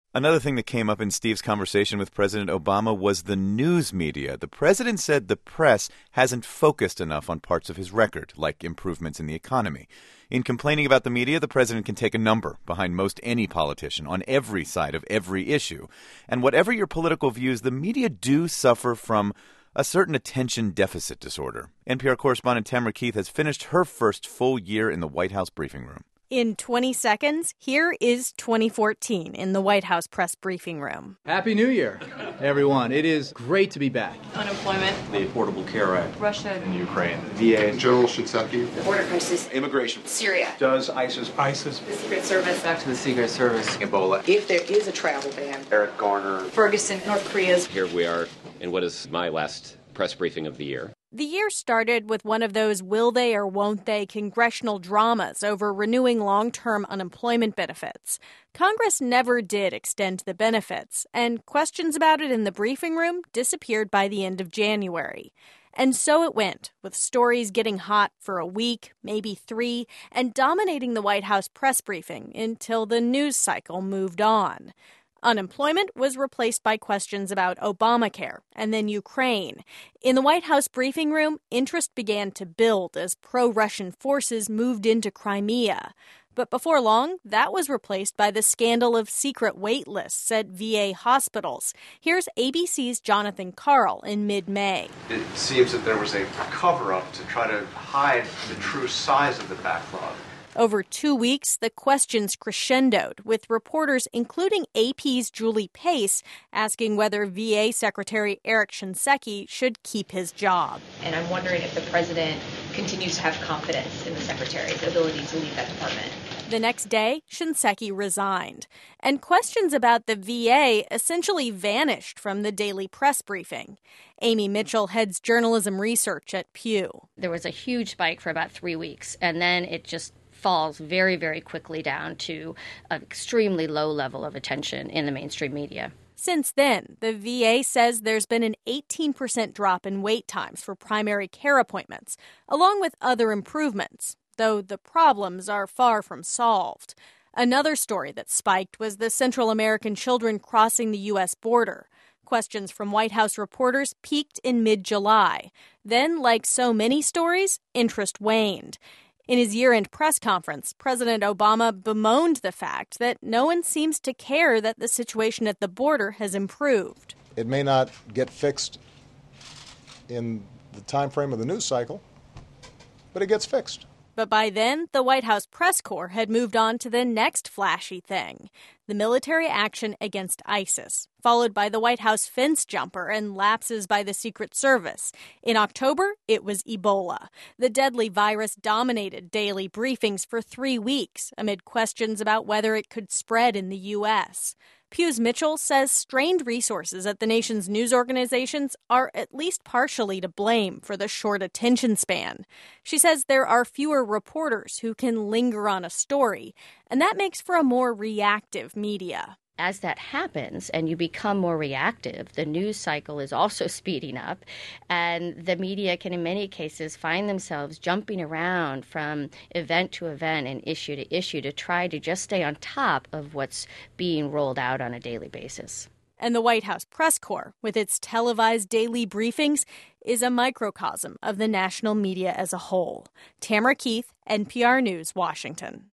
Another thing that came up in Steve's conversation with President Obama was the news media. The president said the press hasn't focused enough on parts of his record, like improvements in the economy. In complaining about the media, the president can take a number behind most any politician on every side of every issue. And whatever your political views, the media do suffer from a certain attention deficit disorder. NPR correspondent Tamara Keith has finished her first full year in the White House briefing room. In 20 seconds, here is 2014 in the White House press briefing room. Happy New Year, everyone. It is great to be back. Unemployment. The Affordable Care Act. Russia. And Ukraine. VA. General Shinseki. The border crisis. Immigration. Syria. Does ISIS. The Secret Service. Back to the Secret Service. Ebola. If there is a travel ban. Eric Garner. Ferguson, North Korea's. Here we are in what is my last press briefing of the year. The year started with one of those will they or won't they congressional dramas over renewing long-term unemployment benefits. Congress never did extend the benefits, and questions about it in the briefing room disappeared by the end of January. And so it went, with stories getting hot for a week, maybe 3, and dominating the White House press briefing until the news cycle moved on. Unemployment was replaced by questions about Obamacare and then Ukraine. In the White House briefing room, interest began to build as pro-Russian forces moved into Crimea. But before long, that was replaced by the scandal of secret wait lists at VA hospitals. Here's ABC's Jonathan Karl in mid-May. It seems that there was a cover-up to try to hide the true size of the backlog. Over 2 weeks, the questions crescendoed, with reporters, including AP's Julie Pace, asking whether VA Secretary Eric Shinseki should keep his job. And I'm wondering if the president continues to have confidence in the secretary's ability to lead that department. The next day, Shinseki resigned, and questions about the VA essentially vanished from the daily press briefing. Amy Mitchell heads journalism research at Pew. There was a huge spike for about 3 weeks, and then it just falls very, very quickly down to an extremely low level of attention in the mainstream media. Since then, the VA says there's been an 18% drop in wait times for primary care appointments, along with other improvements, though the problems are far from solved. Another story that spiked was the Central American children crossing the U.S. border. Questions from White House reporters peaked in mid-July. Then, like so many stories, interest waned. In his year-end press conference, President Obama bemoaned the fact that no one seems to care that the situation at the border has improved. It may not get fixed in the time frame of the news cycle, but it gets fixed. But by then, the White House press corps had moved on to the next flashy thing, the military action against ISIS, followed by the White House fence jumper and lapses by the Secret Service. In October, it was Ebola. The deadly virus dominated daily briefings for 3 weeks amid questions about whether it could spread in the U.S. Pew's Mitchell says strained resources at the nation's news organizations are at least partially to blame for the short attention span. She says there are fewer reporters who can linger on a story, and that makes for a more reactive media. As that happens and you become more reactive, the news cycle is also speeding up, and the media can in many cases find themselves jumping around from event to event and issue to issue to try to just stay on top of what's being rolled out on a daily basis. And the White House press corps, with its televised daily briefings, is a microcosm of the national media as a whole. Tamara Keith, NPR News, Washington.